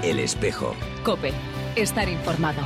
El Espejo. COPE. Estar informado.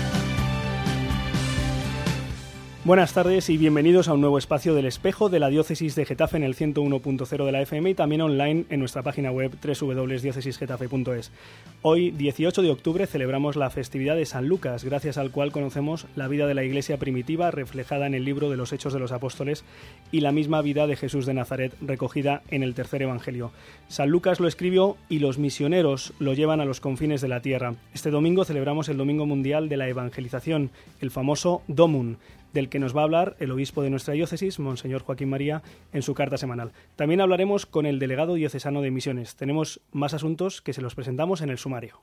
Buenas tardes y bienvenidos a un nuevo espacio del Espejo de la Diócesis de Getafe en el 101.0 de la FM y también online en nuestra página web www.diocesisgetafe.es. Hoy, 18 de octubre, celebramos la festividad de San Lucas, gracias al cual conocemos la vida de la Iglesia primitiva reflejada en el libro de los Hechos de los Apóstoles y la misma vida de Jesús de Nazaret recogida en el tercer Evangelio. San Lucas lo escribió y los misioneros lo llevan a los confines de la tierra. Este domingo celebramos el Domingo Mundial de la Evangelización, el famoso Domum, del que nos va a hablar el obispo de nuestra diócesis, Monseñor Joaquín María, en su carta semanal. También hablaremos con el delegado diocesano de Misiones. Tenemos más asuntos que se los presentamos en el sumario.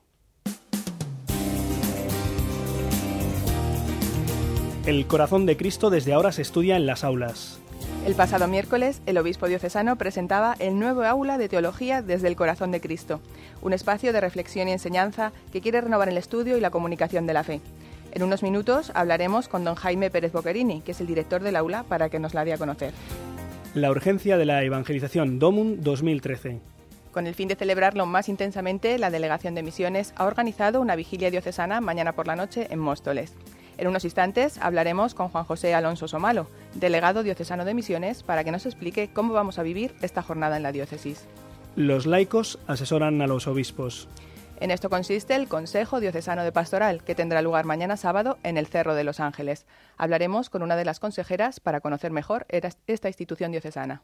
El corazón de Cristo desde ahora se estudia en las aulas. El pasado miércoles, el obispo diocesano presentaba el nuevo aula de teología desde el corazón de Cristo, un espacio de reflexión y enseñanza que quiere renovar el estudio y la comunicación de la fe. En unos minutos hablaremos con don Jaime Pérez Boquerini, que es el director del aula, para que nos la dé a conocer. La urgencia de la evangelización, Domum 2013. Con el fin de celebrarlo más intensamente, la Delegación de Misiones ha organizado una vigilia diocesana mañana por la noche en Móstoles. En unos instantes hablaremos con Juan José Alonso Somalo, delegado diocesano de Misiones, para que nos explique cómo vamos a vivir esta jornada en la diócesis. Los laicos asesoran a los obispos. En esto consiste el Consejo Diocesano de Pastoral, que tendrá lugar mañana sábado en el Cerro de los Ángeles. Hablaremos con una de las consejeras para conocer mejor esta institución diocesana.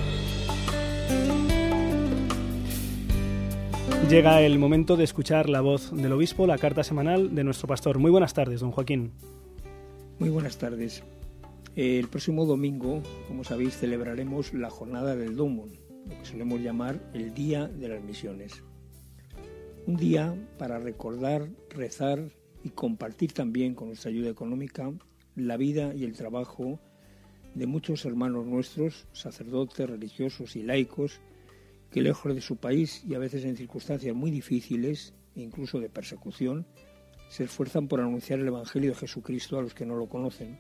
Llega el momento de escuchar la voz del obispo, la carta semanal de nuestro pastor. Muy buenas tardes, don Joaquín. Muy buenas tardes. El próximo domingo, como sabéis, celebraremos la jornada del Domum, lo que solemos llamar el Día de las Misiones. Un día para recordar, rezar y compartir también con nuestra ayuda económica la vida y el trabajo de muchos hermanos nuestros, sacerdotes, religiosos y laicos, que lejos de su país y a veces en circunstancias muy difíciles, incluso de persecución, se esfuerzan por anunciar el Evangelio de Jesucristo a los que no lo conocen.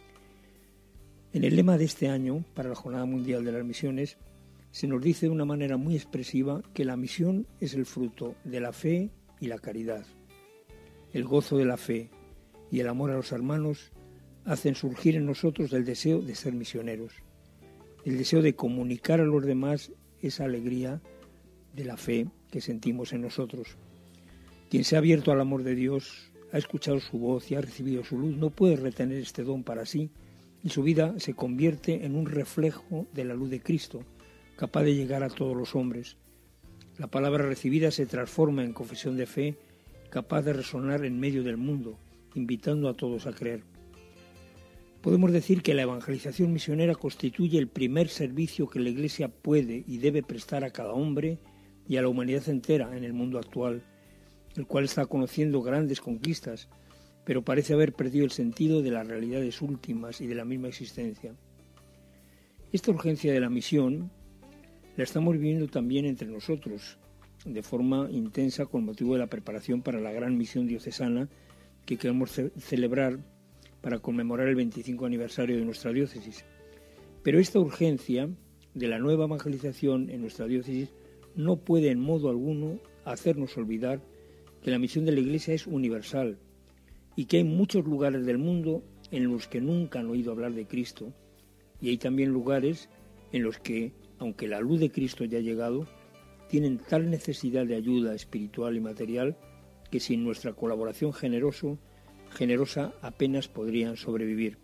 En el lema de este año, para la Jornada Mundial de las Misiones, se nos dice de una manera muy expresiva que la misión es el fruto de la fe y la caridad. El gozo de la fe y el amor a los hermanos hacen surgir en nosotros el deseo de ser misioneros, el deseo de comunicar a los demás esa alegría de la fe que sentimos en nosotros. Quien se ha abierto al amor de Dios, ha escuchado su voz y ha recibido su luz, no puede retener este don para sí, y su vida se convierte en un reflejo de la luz de Cristo, capaz de llegar a todos los hombres. La palabra recibida se transforma en confesión de fe, capaz de resonar en medio del mundo, invitando a todos a creer. Podemos decir que la evangelización misionera constituye el primer servicio que la Iglesia puede y debe prestar a cada hombre y a la humanidad entera en el mundo actual, el cual está conociendo grandes conquistas, pero parece haber perdido el sentido de las realidades últimas y de la misma existencia. Esta urgencia de la misión la estamos viviendo también entre nosotros, de forma intensa con motivo de la preparación para la gran misión diocesana que queremos celebrar para conmemorar el 25 aniversario de nuestra diócesis. Pero esta urgencia de la nueva evangelización en nuestra diócesis no puede en modo alguno hacernos olvidar que la misión de la Iglesia es universal y que hay muchos lugares del mundo en los que nunca han oído hablar de Cristo, y hay también lugares en los que, aunque la luz de Cristo ya ha llegado, tienen tal necesidad de ayuda espiritual y material que sin nuestra colaboración generosa apenas podrían sobrevivir.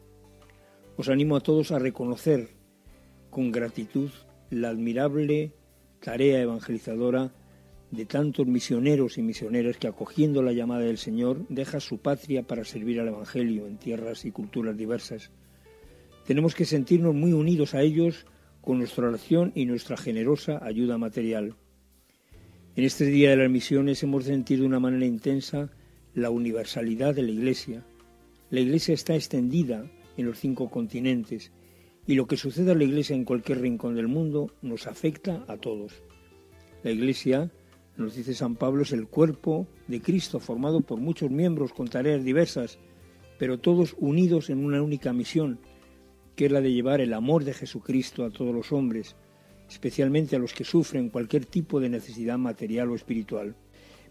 Os animo a todos a reconocer con gratitud la admirable tarea evangelizadora de tantos misioneros y misioneras que, acogiendo la llamada del Señor, dejan su patria para servir al Evangelio en tierras y culturas diversas. Tenemos que sentirnos muy unidos a ellos con nuestra oración y nuestra generosa ayuda material. En este Día de las Misiones hemos sentido de una manera intensa la universalidad de la Iglesia. La Iglesia está extendida en los 5 continentes y lo que suceda a la Iglesia en cualquier rincón del mundo nos afecta a todos. La Iglesia, nos dice San Pablo, es el cuerpo de Cristo formado por muchos miembros con tareas diversas, pero todos unidos en una única misión, que es la de llevar el amor de Jesucristo a todos los hombres, especialmente a los que sufren cualquier tipo de necesidad material o espiritual.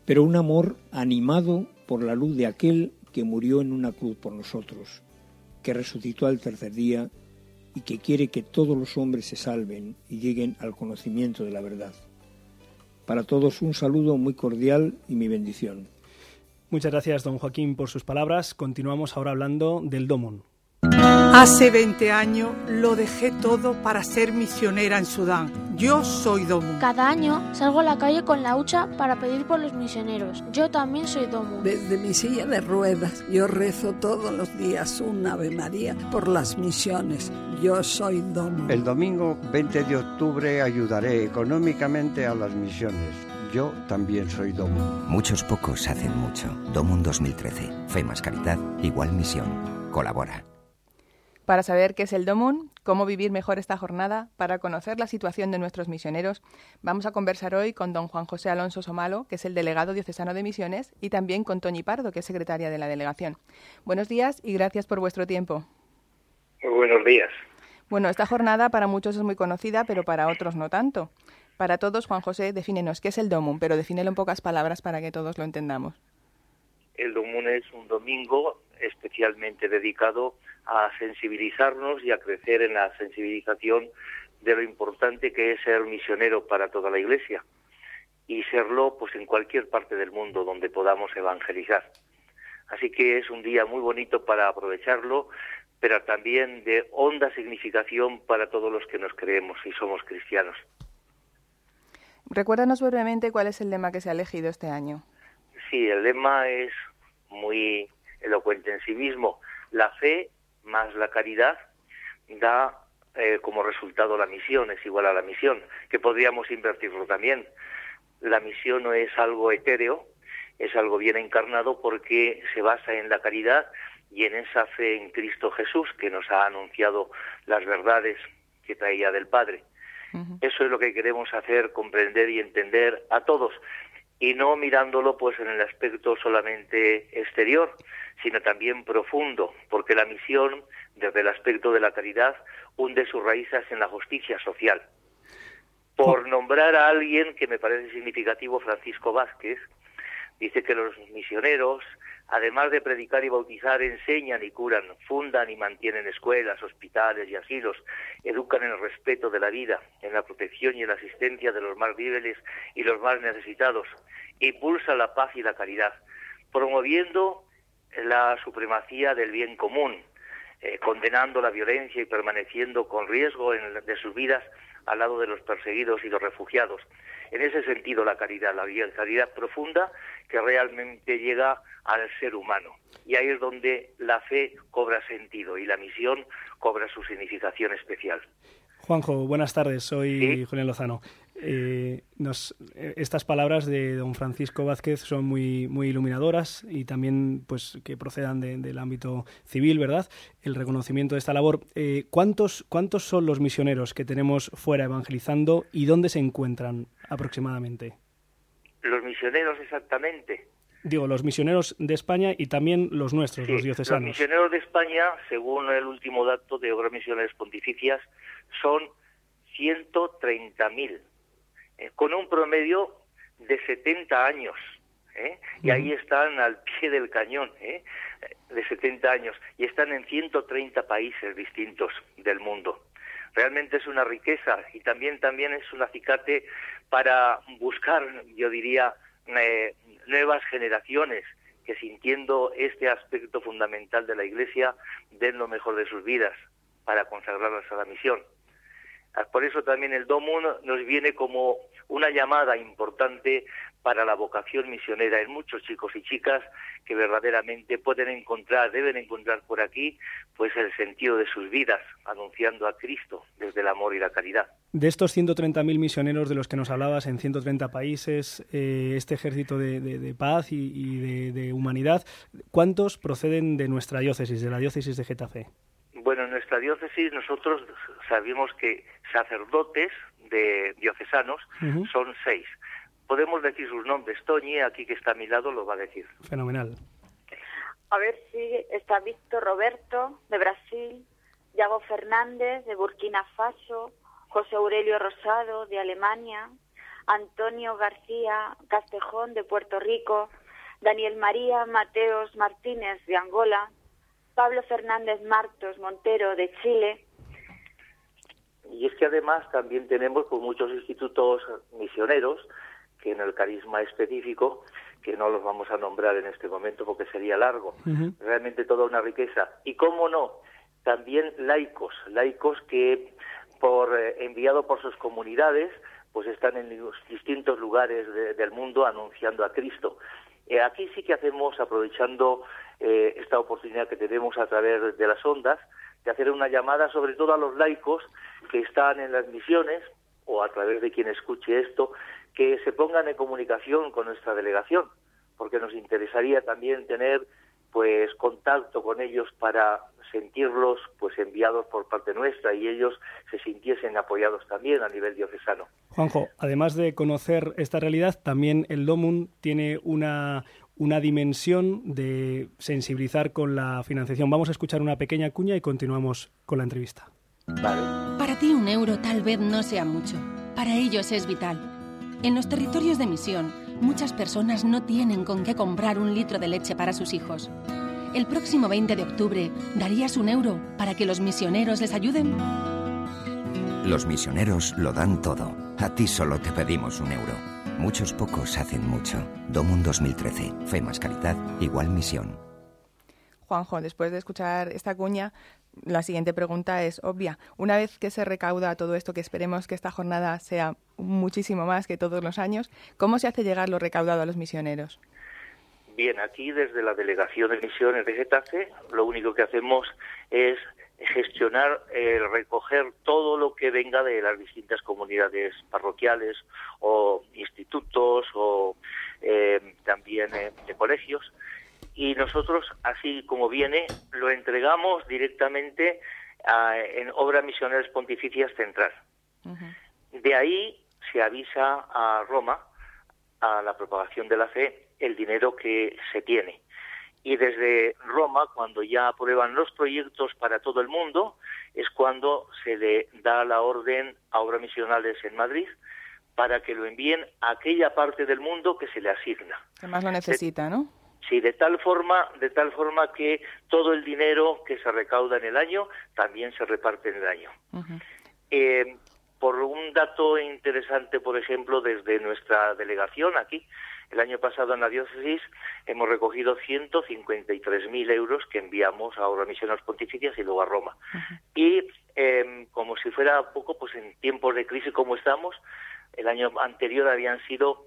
pero un amor animado por la luz de aquel que murió en una cruz por nosotros, que resucitó al tercer día y que quiere que todos los hombres se salven y lleguen al conocimiento de la verdad. Para todos un saludo muy cordial y mi bendición. Muchas gracias, don Joaquín, por sus palabras. Continuamos ahora hablando del Domun. Hace 20 años lo dejé todo para ser misionera en Sudán. Yo soy Domun. Cada año salgo a la calle con la hucha para pedir por los misioneros. Yo también soy Domun. Desde mi silla de ruedas yo rezo todos los días un Ave María por las misiones. Yo soy Domun. El domingo 20 de octubre ayudaré económicamente a las misiones. Yo también soy Domun. Muchos pocos hacen mucho. Domun 2013. Fe más caridad igual misión. Colabora. Para saber qué es el Domun, cómo vivir mejor esta jornada, para conocer la situación de nuestros misioneros, vamos a conversar hoy con don Juan José Alonso Somalo, que es el delegado diocesano de Misiones, y también con Toñi Pardo, que es secretaria de la delegación. Buenos días y gracias por vuestro tiempo. Muy buenos días. Bueno, esta jornada para muchos es muy conocida, pero para otros no tanto. Para todos, Juan José, defínenos qué es el Domun, pero defínelo en pocas palabras para que todos lo entendamos. El Domun es un domingo especialmente dedicado a sensibilizarnos y a crecer en la sensibilización de lo importante que es ser misionero para toda la Iglesia y serlo pues en cualquier parte del mundo donde podamos evangelizar. Así que es un día muy bonito para aprovecharlo, pero también de honda significación para todos los que nos creemos y somos cristianos. Recuérdanos brevemente cuál es el lema que se ha elegido este año. Sí, el lema es muy elocuente en sí mismo. La fe más la caridad da como resultado la misión, es igual a la misión, que podríamos invertirlo también. La misión no es algo etéreo, es algo bien encarnado porque se basa en la caridad y en esa fe en Cristo Jesús que nos ha anunciado las verdades que traía del Padre. Uh-huh. Eso es lo que queremos hacer, comprender y entender a todos, y no mirándolo pues en el aspecto solamente exterior, sino también profundo, porque la misión, desde el aspecto de la caridad, hunde sus raíces en la justicia social. Por nombrar a alguien que me parece significativo, Francisco Vázquez, dice que los misioneros, además de predicar y bautizar, enseñan y curan, fundan y mantienen escuelas, hospitales y asilos, educan en el respeto de la vida, en la protección y en la asistencia de los más débiles y los más necesitados, impulsan la paz y la caridad, promoviendo la supremacía del bien común, condenando la violencia y permaneciendo con riesgo de sus vidas al lado de los perseguidos y los refugiados. En ese sentido, la caridad profunda que realmente llega al ser humano. Y ahí es donde la fe cobra sentido y la misión cobra su significación especial. Juanjo, buenas tardes, soy ¿Sí? Julián Lozano. Estas palabras de don Francisco Vázquez son muy iluminadoras y también pues que procedan del ámbito civil, ¿verdad? El reconocimiento de esta labor. ¿Cuántos son los misioneros que tenemos fuera evangelizando y dónde se encuentran aproximadamente? Los misioneros exactamente. Digo, los misioneros de España y también los nuestros, sí, los diocesanos. Los misioneros de España, según el último dato de Obras Misioneras Pontificias, son 130.000, con un promedio de 70 años. Y ahí están al pie del cañón, de 70 años, y están en 130 países distintos del mundo. Realmente es una riqueza y también es un acicate para buscar, yo diría, nuevas generaciones que, sintiendo este aspecto fundamental de la Iglesia, den lo mejor de sus vidas para consagrarlas a la misión. Por eso también el Domun nos viene como una llamada importante para la vocación misionera en muchos chicos y chicas que verdaderamente deben encontrar por aquí pues el sentido de sus vidas, anunciando a Cristo desde el amor y la caridad. De estos 130.000 misioneros de los que nos hablabas en 130 países, este ejército de paz y de humanidad, ¿cuántos proceden de nuestra diócesis, de la diócesis de Getafe? Bueno, en nuestra diócesis nosotros sabemos que sacerdotes de diocesanos son 6. Podemos decir sus nombres. Toñi, aquí que está a mi lado, lo va a decir. Fenomenal. A ver si está Víctor Roberto, de Brasil, Yago Fernández, de Burkina Faso, José Aurelio Rosado, de Alemania, Antonio García Castejón de Puerto Rico, Daniel María Mateos Martínez de Angola, Pablo Fernández Martos Montero de Chile. Y es que además también tenemos pues, muchos institutos misioneros que en el carisma específico, que no los vamos a nombrar en este momento porque sería largo, realmente toda una riqueza. Y cómo no, también laicos que enviado por sus comunidades, pues están en los distintos lugares del mundo anunciando a Cristo. Aquí sí que hacemos, aprovechando esta oportunidad que tenemos a través de las ondas, de hacer una llamada sobre todo a los laicos que están en las misiones, o a través de quien escuche esto, que se pongan en comunicación con nuestra delegación, porque nos interesaría también tener pues contacto con ellos para sentirlos pues enviados por parte nuestra y ellos se sintiesen apoyados también a nivel diocesano. Juanjo, además de conocer esta realidad, también el DOMUN tiene una dimensión de sensibilizar con la financiación. Vamos a escuchar una pequeña cuña y continuamos con la entrevista. Vale. Para ti €1 tal vez no sea mucho. Para ellos es vital. En los territorios de misión, muchas personas no tienen con qué comprar 1 litro de leche para sus hijos. El próximo 20 de octubre, ¿darías €1 para que los misioneros les ayuden? Los misioneros lo dan todo. A ti solo te pedimos €1. Muchos pocos hacen mucho. DOMUN 2013. Fe más caridad, igual misión. Juanjo, después de escuchar esta cuña, la siguiente pregunta es obvia. Una vez que se recauda todo esto, que esperemos que esta jornada sea muchísimo más que todos los años, ¿cómo se hace llegar lo recaudado a los misioneros? Bien, aquí desde la Delegación de Misiones de Getafe, lo único que hacemos es gestionar, recoger todo lo que venga de las distintas comunidades parroquiales o institutos o también de colegios. Y nosotros, así como viene, lo entregamos directamente en Obras Misioneras Pontificias Central. De ahí se avisa a Roma, a la propagación de la fe, el dinero que se tiene. Y desde Roma, cuando ya aprueban los proyectos para todo el mundo, es cuando se le da la orden a Obras Misionales en Madrid para que lo envíen a aquella parte del mundo que se le asigna. Que más lo necesita, ¿no? Sí, de tal forma que todo el dinero que se recauda en el año también se reparte en el año. Por un dato interesante, por ejemplo, desde nuestra delegación aquí, el año pasado en la diócesis hemos recogido 153.000 euros que enviamos a Obras Misioneras Pontificias y luego a Roma. Y como si fuera poco, pues en tiempos de crisis como estamos, el año anterior habían sido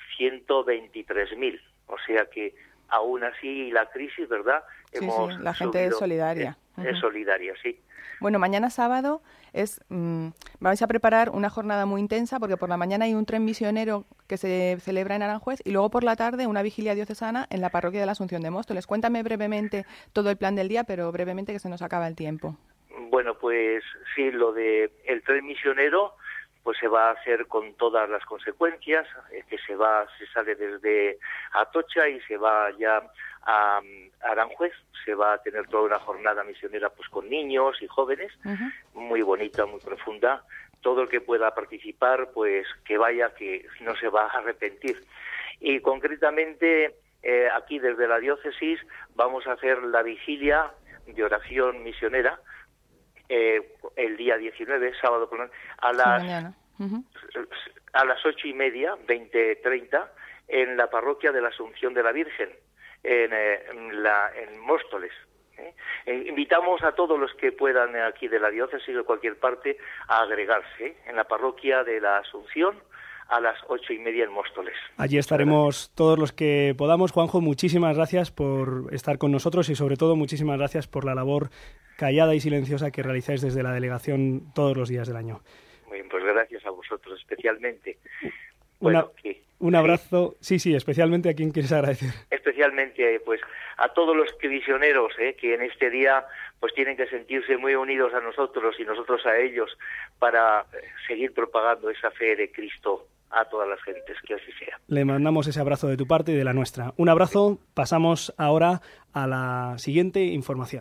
123.000. O sea que aún así la crisis, ¿verdad? Sí, la gente es solidaria. Es solidaria, sí. Bueno, mañana sábado vais a preparar una jornada muy intensa porque por la mañana hay un tren misionero que se celebra en Aranjuez y luego por la tarde una vigilia diocesana en la parroquia de la Asunción de Móstoles. Cuéntame brevemente todo el plan del día, pero brevemente que se nos acaba el tiempo. Bueno, pues sí, lo de el tren misionero pues se va a hacer con todas las consecuencias, que se sale desde Atocha y se va ya a Aranjuez, se va a tener toda una jornada misionera pues con niños y jóvenes, muy bonita, muy profunda. Todo el que pueda participar, pues que vaya, que no se va a arrepentir. Y concretamente aquí desde la diócesis vamos a hacer la vigilia de oración misionera, el día 19, sábado, a las 8:30, 20:30, en la parroquia de la Asunción de la Virgen, en Móstoles. Invitamos a todos los que puedan aquí de la diócesis o de cualquier parte a agregarse en la parroquia de la Asunción a las 8:30 en Móstoles. Allí estaremos todos los que podamos. Juanjo, muchísimas gracias por estar con nosotros y sobre todo muchísimas gracias por la labor callada y silenciosa que realizáis desde la delegación todos los días del año. Muy bien, pues gracias a vosotros especialmente. Un abrazo, sí, especialmente a quien quieres agradecer. Especialmente pues a todos los misioneros que en este día pues tienen que sentirse muy unidos a nosotros y nosotros a ellos para seguir propagando esa fe de Cristo a todas las gentes, que así sea. Le mandamos ese abrazo de tu parte y de la nuestra. Un abrazo, pasamos ahora a la siguiente información.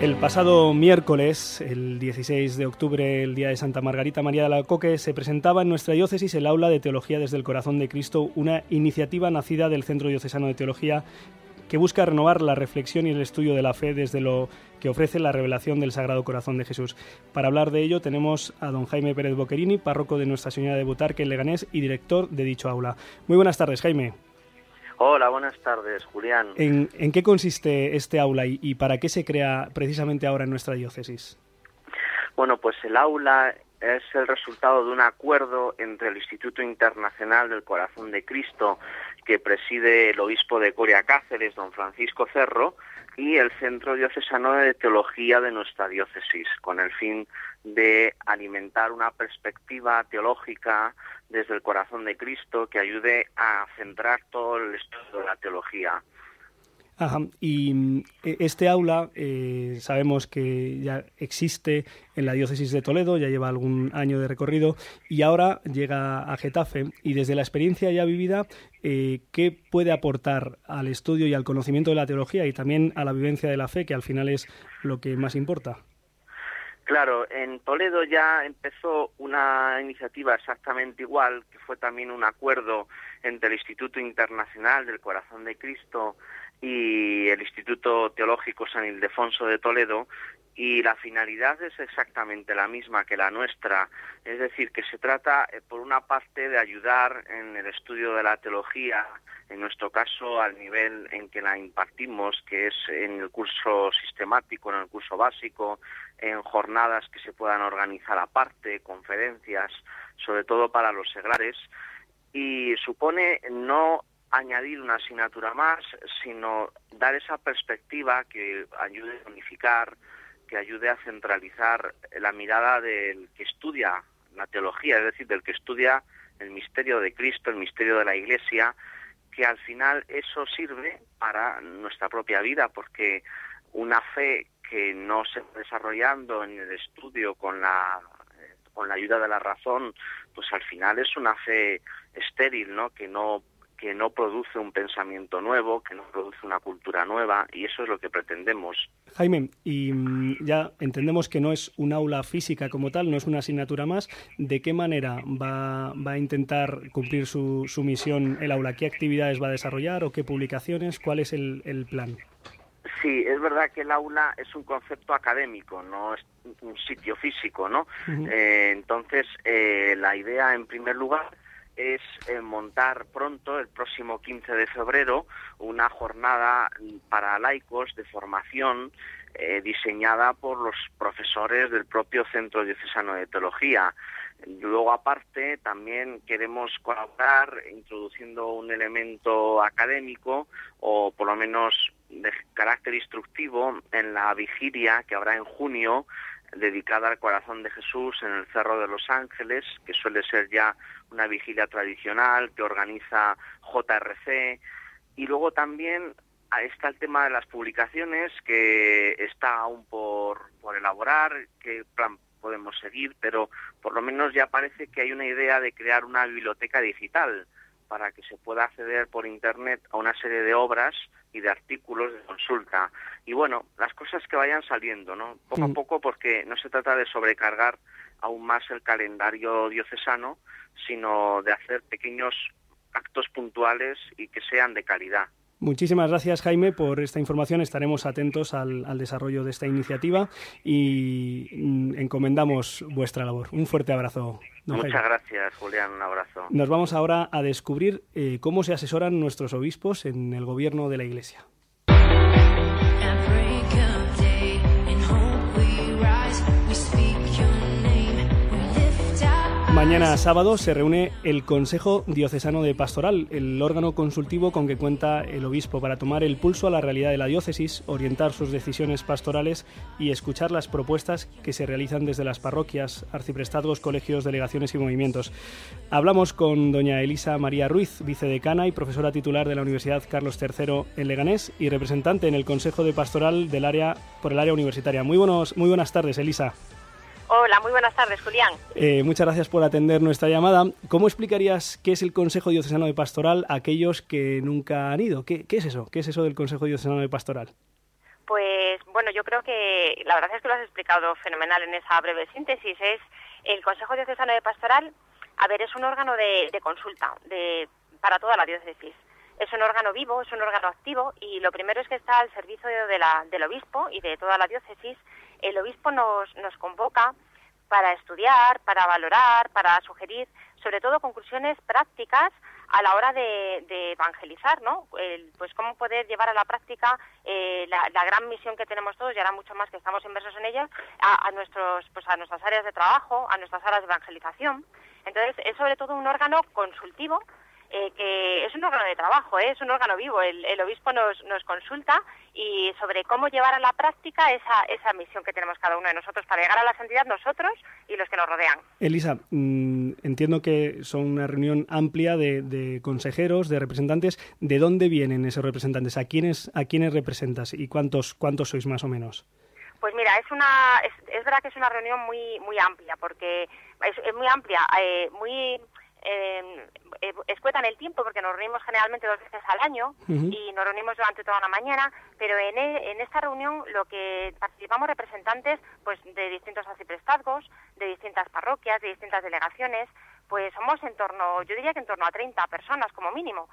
El pasado miércoles, el 16 de octubre, el día de Santa Margarita María de Alacoque, se presentaba en nuestra diócesis el Aula de Teología desde el Corazón de Cristo, una iniciativa nacida del Centro Diocesano de Teología que busca renovar la reflexión y el estudio de la fe desde lo que ofrece la revelación del Sagrado Corazón de Jesús. Para hablar de ello tenemos a don Jaime Pérez Boquerini, párroco de Nuestra Señora de Butarque en Leganés y director de dicho aula. Muy buenas tardes, Jaime. Hola, buenas tardes, Julián. ¿En qué consiste este aula y para qué se crea precisamente ahora en nuestra diócesis? Bueno, pues el aula es el resultado de un acuerdo entre el Instituto Internacional del Corazón de Cristo, que preside el obispo de Coria Cáceres, don Francisco Cerro, y el Centro Diocesano de Teología de nuestra diócesis, con el fin de alimentar una perspectiva teológica desde el corazón de Cristo que ayude a centrar todo el estudio de la teología. Ajá. Y este aula sabemos que ya existe en la diócesis de Toledo, ya lleva algún año de recorrido y ahora llega a Getafe. Y desde la experiencia ya vivida, ¿qué puede aportar al estudio y al conocimiento de la teología y también a la vivencia de la fe, que al final es lo que más importa? Claro, en Toledo ya empezó una iniciativa exactamente igual, que fue también un acuerdo entre el Instituto Internacional del Corazón de Cristo y el Instituto Teológico San Ildefonso de Toledo, y la finalidad es exactamente la misma que la nuestra, es decir, que se trata, por una parte, de ayudar en el estudio de la teología, en nuestro caso al nivel en que la impartimos, que es en el curso sistemático, en el curso básico, en jornadas que se puedan organizar aparte, conferencias, sobre todo para los seglares, y supone no añadir una asignatura más, sino dar esa perspectiva que ayude a unificar, que ayude a centralizar la mirada del que estudia la teología, es decir, del que estudia el misterio de Cristo, el misterio de la Iglesia, que al final eso sirve para nuestra propia vida, porque una fe que no se está desarrollando en el estudio con la ayuda de la razón, pues al final es una fe estéril, ¿no? Que no produce un pensamiento nuevo, que no produce una cultura nueva, y eso es lo que pretendemos. Jaime, y ya entendemos que no es un aula física como tal, no es una asignatura más. ¿De qué manera va a intentar cumplir su misión el aula? ¿Qué actividades va a desarrollar o qué publicaciones? ¿Cuál es el plan? Sí, es verdad que el aula es un concepto académico, no es un sitio físico, ¿no? Uh-huh. Entonces, la idea, en primer lugar, es montar pronto, el próximo 15 de febrero, una jornada para laicos de formación diseñada por los profesores del propio Centro Diocesano de Teología. Luego, aparte, también queremos colaborar introduciendo un elemento académico, o por lo menos de carácter instructivo, en la vigilia que habrá en junio, dedicada al Corazón de Jesús en el Cerro de los Ángeles, que suele ser ya una vigilia tradicional que organiza JRC. Y luego también está el tema de las publicaciones, que está aún por elaborar, qué plan podemos seguir, pero por lo menos ya parece que hay una idea de crear una biblioteca digital para que se pueda acceder por Internet a una serie de obras y de artículos de consulta. Y bueno, las cosas que vayan saliendo, ¿no? Poco a poco, porque no se trata de sobrecargar aún más el calendario diocesano, sino de hacer pequeños actos puntuales y que sean de calidad. Muchísimas gracias, Jaime, por esta información. Estaremos atentos al desarrollo de esta iniciativa y encomendamos vuestra labor. Un fuerte abrazo, don Jaime. Muchas gracias, Julián. Un abrazo. Nos vamos ahora a descubrir cómo se asesoran nuestros obispos en el gobierno de la Iglesia. Mañana sábado se reúne el Consejo Diocesano de Pastoral, el órgano consultivo con que cuenta el obispo para tomar el pulso a la realidad de la diócesis, orientar sus decisiones pastorales y escuchar las propuestas que se realizan desde las parroquias, arciprestazgos, colegios, delegaciones y movimientos. Hablamos con doña Elisa María Ruiz, vicedecana y profesora titular de la Universidad Carlos III en Leganés y representante en el Consejo de Pastoral por el área universitaria. Muy buenas tardes, Elisa. Hola, muy buenas tardes, Julián. Muchas gracias por atender nuestra llamada. ¿Cómo explicarías qué es el Consejo Diocesano de Pastoral a aquellos que nunca han ido? ¿Qué es eso? ¿Qué es eso del Consejo Diocesano de Pastoral? Pues bueno, yo creo que la verdad es que lo has explicado fenomenal en esa breve síntesis. Es el Consejo Diocesano de Pastoral, es un órgano de consulta para toda la diócesis. Es un órgano vivo, es un órgano activo, y lo primero es que está al servicio del obispo y de toda la diócesis. El obispo nos convoca para estudiar, para valorar, para sugerir, sobre todo conclusiones prácticas a la hora de evangelizar, ¿no? Pues cómo poder llevar a la práctica la gran misión que tenemos todos, y ahora mucho más que estamos inmersos en ella, a nuestras áreas de trabajo, a nuestras áreas de evangelización. Entonces, es sobre todo un órgano consultivo, que es un órgano de trabajo, es un órgano vivo. El obispo nos consulta y sobre cómo llevar a la práctica esa misión que tenemos cada uno de nosotros para llegar a la santidad, nosotros y los que nos rodean. Elisa, entiendo que son una reunión amplia de consejeros, de representantes. ¿De dónde vienen esos representantes? ¿A quiénes representas y cuántos sois más o menos? Pues mira, es verdad que es una reunión muy amplia, porque es muy amplia, muy escueta en el tiempo, porque nos reunimos generalmente 2 veces al año y nos reunimos durante toda la mañana, pero en esta reunión lo que participamos representantes pues de distintos arciprestazgos, de distintas parroquias, de distintas delegaciones, pues somos yo diría que en torno a 30 personas como mínimo,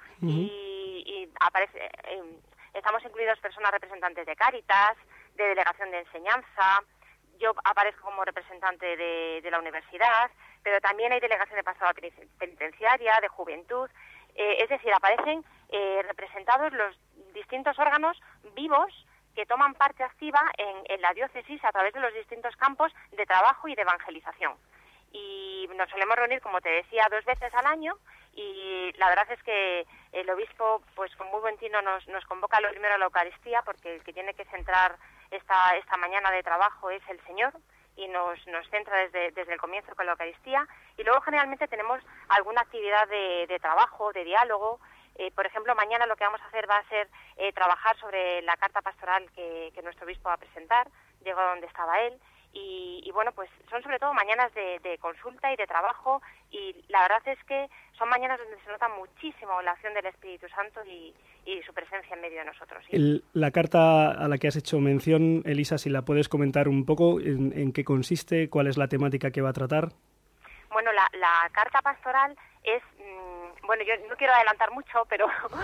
y estamos incluidos personas representantes de Cáritas, de Delegación de Enseñanza. Yo aparezco como representante de la universidad, pero también hay delegación de pastoral penitenciaria, de juventud. Es decir, aparecen representados los distintos órganos vivos que toman parte activa en la diócesis a través de los distintos campos de trabajo y de evangelización. Y nos solemos reunir, como te decía, 2 veces al año, y la verdad es que el obispo, pues con muy buen tino, nos convoca lo primero a la Eucaristía, porque el que tiene que centrar esta mañana de trabajo es el Señor, y nos centra desde el comienzo con la Eucaristía. Y luego generalmente tenemos alguna actividad de trabajo, de diálogo. Por ejemplo, mañana lo que vamos a hacer va a ser trabajar sobre la carta pastoral que nuestro obispo va a presentar. Llego a donde estaba él. Y bueno, pues son sobre todo mañanas de consulta y de trabajo, y la verdad es que son mañanas donde se nota muchísimo la acción del Espíritu Santo y su presencia en medio de nosotros. ¿Sí? La carta a la que has hecho mención, Elisa, si la puedes comentar un poco, ¿en qué consiste? ¿Cuál es la temática que va a tratar? Bueno, la carta pastoral es... Bueno, yo no quiero adelantar mucho, pero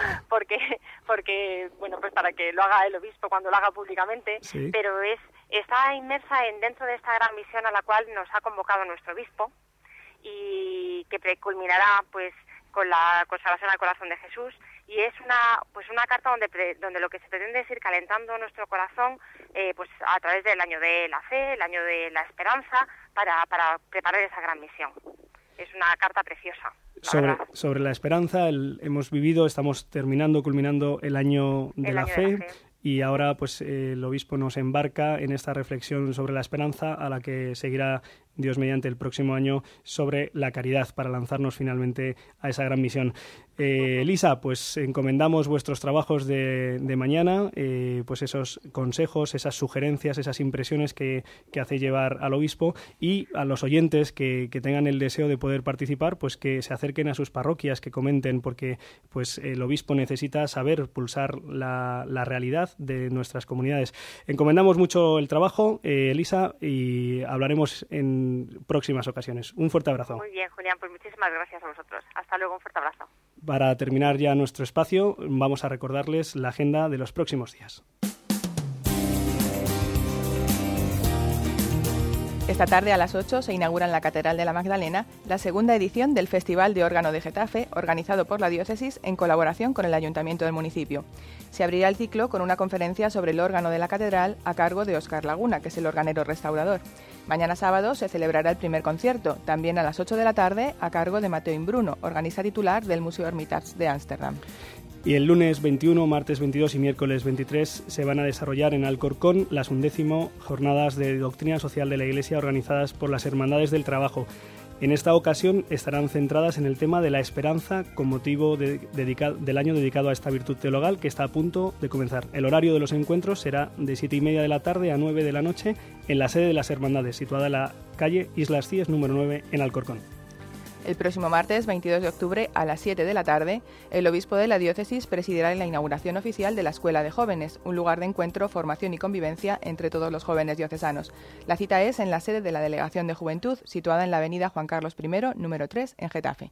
porque bueno, pues para que lo haga el obispo cuando lo haga públicamente, sí. Pero está inmersa dentro de esta gran misión a la cual nos ha convocado nuestro obispo, y que culminará pues con la consagración al corazón de Jesús, y es una carta donde lo que se pretende es ir calentando nuestro corazón pues a través del año de la fe, el año de la esperanza, para preparar esa gran misión. Es una carta preciosa. Sobre la esperanza, estamos culminando el año de la fe, y ahora pues el obispo nos embarca en esta reflexión sobre la esperanza, a la que seguirá Dios mediante el próximo año, sobre la caridad, para lanzarnos finalmente a esa gran misión. Elisa, pues encomendamos vuestros trabajos de mañana, pues esos consejos, esas sugerencias, esas impresiones que hace llevar al obispo, y a los oyentes que tengan el deseo de poder participar, pues que se acerquen a sus parroquias, que comenten, porque pues el obispo necesita saber pulsar la realidad de nuestras comunidades. Encomendamos mucho el trabajo, Elisa, y hablaremos en próximas ocasiones. Un fuerte abrazo. Muy bien, Julián, pues muchísimas gracias a vosotros. Hasta luego, un fuerte abrazo. Para terminar ya nuestro espacio, vamos a recordarles la agenda de los próximos días. Esta tarde a las 8 se inaugura en la Catedral de la Magdalena la segunda edición del Festival de Órgano de Getafe, organizado por la diócesis en colaboración con el Ayuntamiento del municipio. Se abrirá el ciclo con una conferencia sobre el órgano de la catedral a cargo de Óscar Laguna, que es el organero restaurador. Mañana sábado se celebrará el primer concierto, también a las 8 de la tarde, a cargo de Mateo Imbruno, organista titular del Museo Hermitage de Ámsterdam. Y el lunes 21, martes 22 y miércoles 23 se van a desarrollar en Alcorcón las 11º Jornadas de Doctrina Social de la Iglesia, organizadas por las Hermandades del Trabajo. En esta ocasión estarán centradas en el tema de la esperanza, con motivo del año dedicado a esta virtud teologal, que está a punto de comenzar. El horario de los encuentros será de 7:30 de la tarde a 9 de la noche en la sede de las Hermandades, situada en la calle Islas Cíes número 9 en Alcorcón. El próximo martes 22 de octubre a las 7 de la tarde, el obispo de la diócesis presidirá la inauguración oficial de la Escuela de Jóvenes, un lugar de encuentro, formación y convivencia entre todos los jóvenes diocesanos. La cita es en la sede de la Delegación de Juventud, situada en la avenida Juan Carlos I, número 3, en Getafe.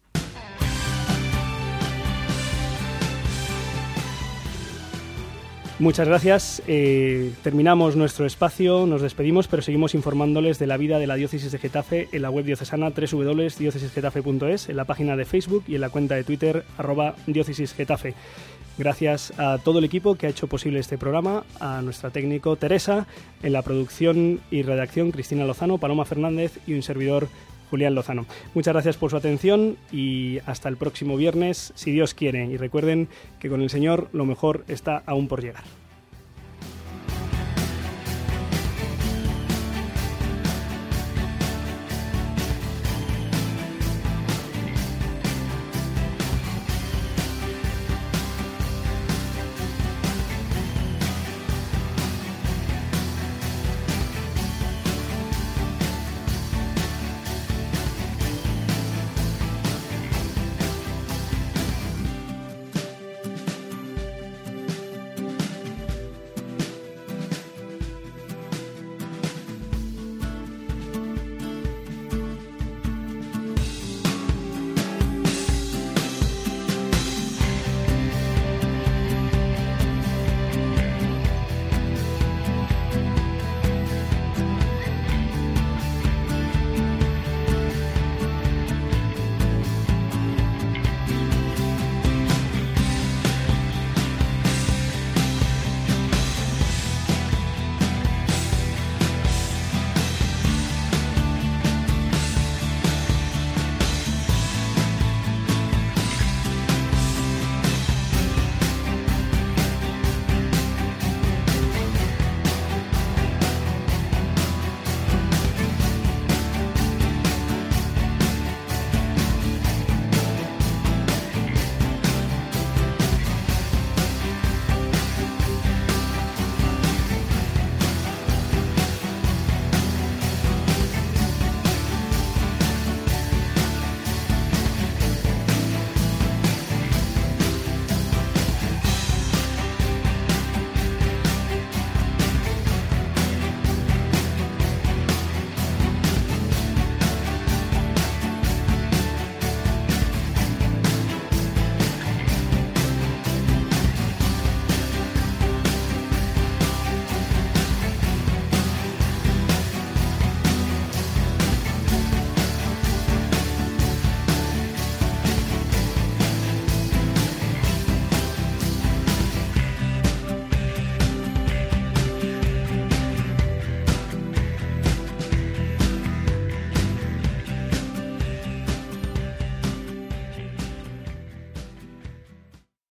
Muchas gracias. Terminamos nuestro espacio, nos despedimos, pero seguimos informándoles de la vida de la diócesis de Getafe en la web diocesana www.diocesisgetafe.es, en la página de Facebook y en la cuenta de Twitter @diocesisgetafe. Gracias a todo el equipo que ha hecho posible este programa, a nuestra técnico Teresa, en la producción y redacción Cristina Lozano, Paloma Fernández y un servidor Julián Lozano. Muchas gracias por su atención y hasta el próximo viernes, si Dios quiere. Y recuerden que con el Señor lo mejor está aún por llegar.